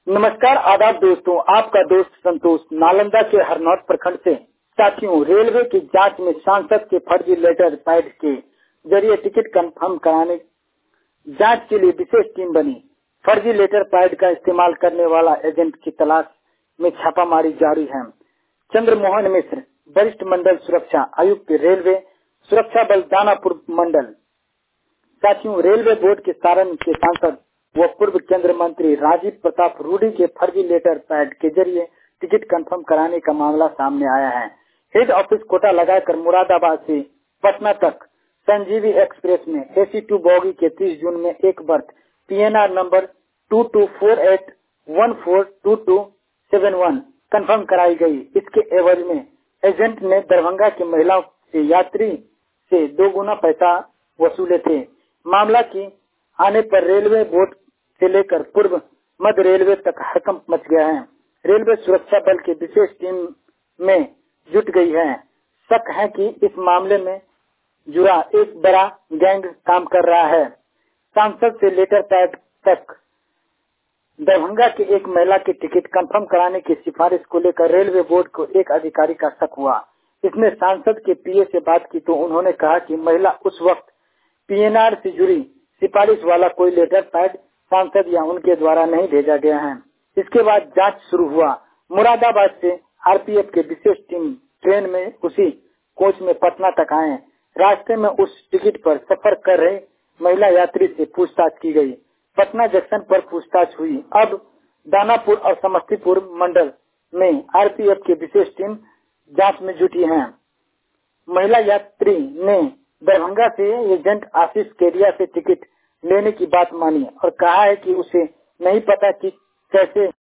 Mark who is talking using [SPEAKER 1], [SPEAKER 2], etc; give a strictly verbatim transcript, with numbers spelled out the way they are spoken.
[SPEAKER 1] नमस्कार, आदाब दोस्तों। आपका दोस्त संतोष नालंदा के हरनौत प्रखंड से। साथियों, रेलवे की जांच में सांसद के फर्जी लेटर पैड के जरिए टिकट कंफर्म कराने जांच के लिए विशेष टीम बनी। फर्जी लेटर पैड का इस्तेमाल करने वाला एजेंट की तलाश में छापामारी जारी है। चंद्रमोहन मिश्र, वरिष्ठ मंडल सुरक्षा आयुक्त, रेलवे सुरक्षा बल दानापुर मंडल। साथियों, रेलवे बोर्ड के सारण के सांसद व पूर्व केंद्रीय मंत्री राजीव प्रताप रूडी के फर्जी लेटर पैड के जरिए टिकट कंफर्म कराने का मामला सामने आया है। हेड ऑफिस कोटा लगाकर मुरादाबाद से पटना तक संजीवी एक्सप्रेस में एसी टू बोगी के तीस जून में एक berth PNR number two two four eight one four two two seven one confirm कराई गई। इसके एवज में एजेंट ने दरभंगा की महिलाओं से यात्री से दो गुना पैसा वसूले थे। मामला की आने पर रेलवे बोर्ड से लेकर पूर्व मध्य रेलवे तक हड़कंप मच गया है। रेलवे सुरक्षा बल की विशेष टीम में जुट गई है। शक है कि इस मामले में जुड़ा एक बड़ा गैंग काम कर रहा है। सांसद से लेटर पैड तक दरभंगा की एक महिला की टिकट कंफर्म कराने की सिफारिश को लेकर रेलवे बोर्ड को एक अधिकारी का शक हुआ। इसने सांसद के पीए से बात की तो उन्होंने कहा कि महिला उस वक्त पीएनआर से जुड़ी सिफारिश वाला कोई लेटर पैड सांसद या उनके द्वारा नहीं भेजा गया है। इसके बाद जांच शुरू हुआ। मुरादाबाद से आरपीएफ की विशेष टीम ट्रेन में उसी कोच में पटना तक आए। रास्ते में उस टिकट पर सफर कर रहे महिला यात्री से पूछताछ की गई। पटना जंक्शन पर पूछताछ हुई। अब दानापुर और समस्तीपुर मंडल में आरपीएफ की विशेष टीम जांच में जुटी है। महिला यात्री ने दरभंगा से एजेंट आशीष केरिया से टिकट लेने की बात मानी और कहा है कि उसे नहीं पता कि कैसे